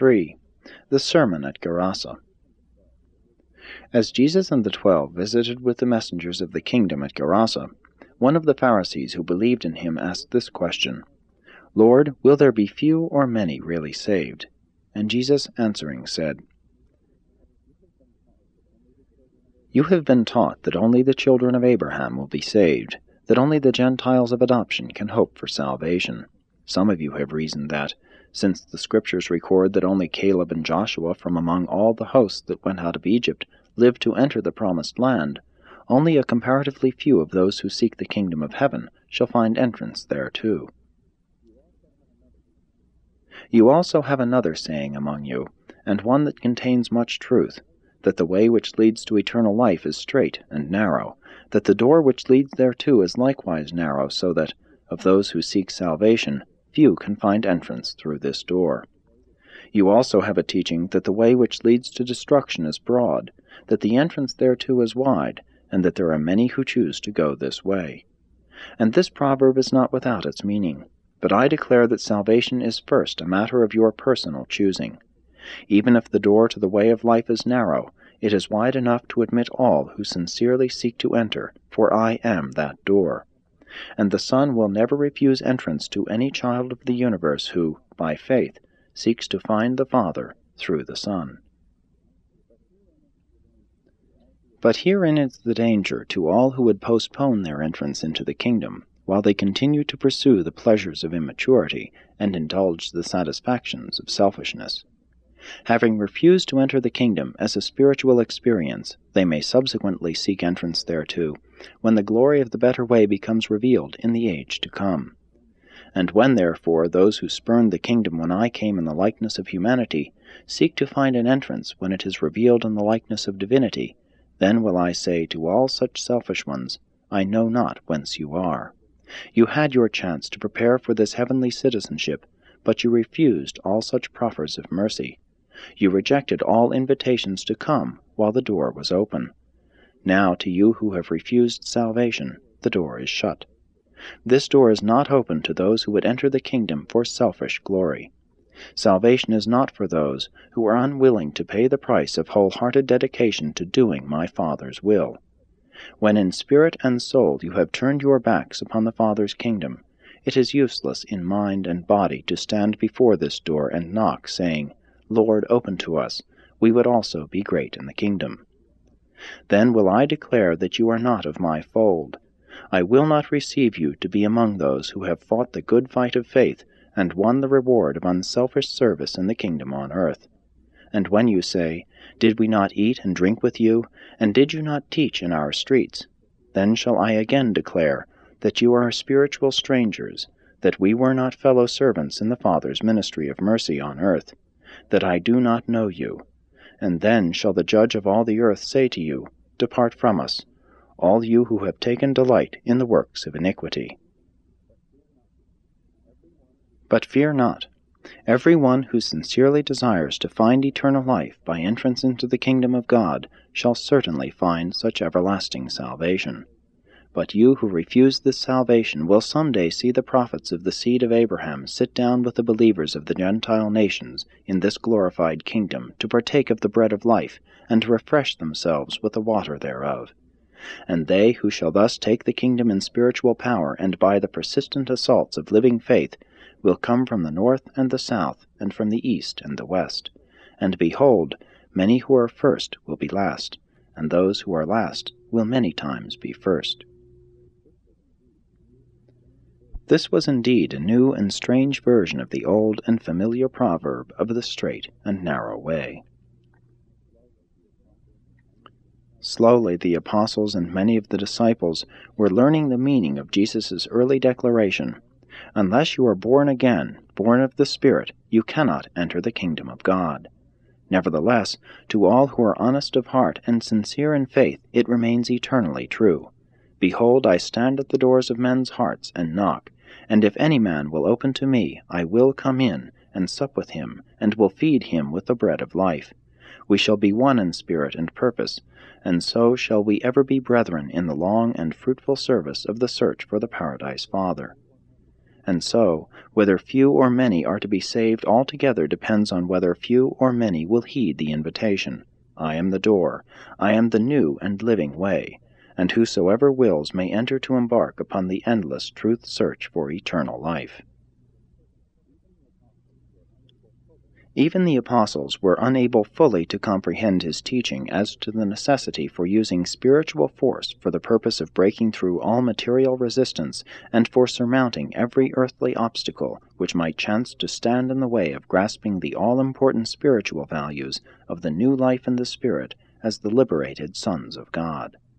3. The Sermon at Gerasa. As Jesus and the 12 visited with the messengers of the kingdom at Gerasa, one of the Pharisees who believed in him asked this question, "Lord, will there be few or many really saved?" And Jesus answering said, "You have been taught that only the children of Abraham will be saved, that only the Gentiles of adoption can hope for salvation. Some of you have reasoned that, since the Scriptures record that only Caleb and Joshua from among all the hosts that went out of Egypt lived to enter the promised land, only a comparatively few of those who seek the kingdom of heaven shall find entrance thereto. You also have another saying among you, and one that contains much truth, that the way which leads to eternal life is strait and narrow, that the door which leads thereto is likewise narrow, so that, of those who seek salvation, few can find entrance through this door. You also have a teaching that the way which leads to destruction is broad, that the entrance thereto is wide, and that there are many who choose to go this way. And this proverb is not without its meaning, but I declare that salvation is first a matter of your personal choosing. Even if the door to the way of life is narrow, it is wide enough to admit all who sincerely seek to enter, for I am that door. And the Son will never refuse entrance to any child of the universe who, by faith, seeks to find the Father through the Son. But herein is the danger to all who would postpone their entrance into the kingdom, while they continue to pursue the pleasures of immaturity and indulge the satisfactions of selfishness. Having refused to enter the kingdom as a spiritual experience, they may subsequently seek entrance thereto, when the glory of the better way becomes revealed in the age to come. And when, therefore, those who spurned the kingdom when I came in the likeness of humanity seek to find an entrance when it is revealed in the likeness of divinity, then will I say to all such selfish ones, I know not whence you are. You had your chance to prepare for this heavenly citizenship, but you refused all such proffers of mercy. You rejected all invitations to come while the door was open. Now to you who have refused salvation, the door is shut. This door is not open to those who would enter the kingdom for selfish glory. Salvation is not for those who are unwilling to pay the price of wholehearted dedication to doing my Father's will. When in spirit and soul you have turned your backs upon the Father's kingdom, it is useless in mind and body to stand before this door and knock, saying, Lord, open to us, we would also be great in the kingdom. Then will I declare that you are not of my fold. I will not receive you to be among those who have fought the good fight of faith and won the reward of unselfish service in the kingdom on earth. And when you say, Did we not eat and drink with you, and did you not teach in our streets? Then shall I again declare that you are spiritual strangers, that we were not fellow servants in the Father's ministry of mercy on earth, that I do not know you. And then shall the judge of all the earth say to you, Depart from us, all you who have taken delight in the works of iniquity. But fear not. Every one who sincerely desires to find eternal life by entrance into the kingdom of God shall certainly find such everlasting salvation. But you who refuse this salvation will some day see the prophets of the seed of Abraham sit down with the believers of the Gentile nations in this glorified kingdom to partake of the bread of life, and to refresh themselves with the water thereof. And they who shall thus take the kingdom in spiritual power and by the persistent assaults of living faith will come from the north and the south, and from the east and the west. And behold, many who are first will be last, and those who are last will many times be first. This was indeed a new and strange version of the old and familiar proverb of the straight and narrow way. Slowly the apostles and many of the disciples were learning the meaning of Jesus' early declaration, Unless you are born again, born of the Spirit, you cannot enter the kingdom of God. Nevertheless, to all who are honest of heart and sincere in faith, it remains eternally true. Behold, I stand at the doors of men's hearts and knock, and if any man will open to me, I will come in, and sup with him, and will feed him with the bread of life. We shall be one in spirit and purpose, and so shall we ever be brethren in the long and fruitful service of the search for the Paradise Father. And so, whether few or many are to be saved altogether depends on whether few or many will heed the invitation. I am the door, I am the new and living way, and whosoever wills may enter to embark upon the endless truth search for eternal life. Even the apostles were unable fully to comprehend his teaching as to the necessity for using spiritual force for the purpose of breaking through all material resistance and for surmounting every earthly obstacle which might chance to stand in the way of grasping the all-important spiritual values of the new life in the Spirit as the liberated sons of God.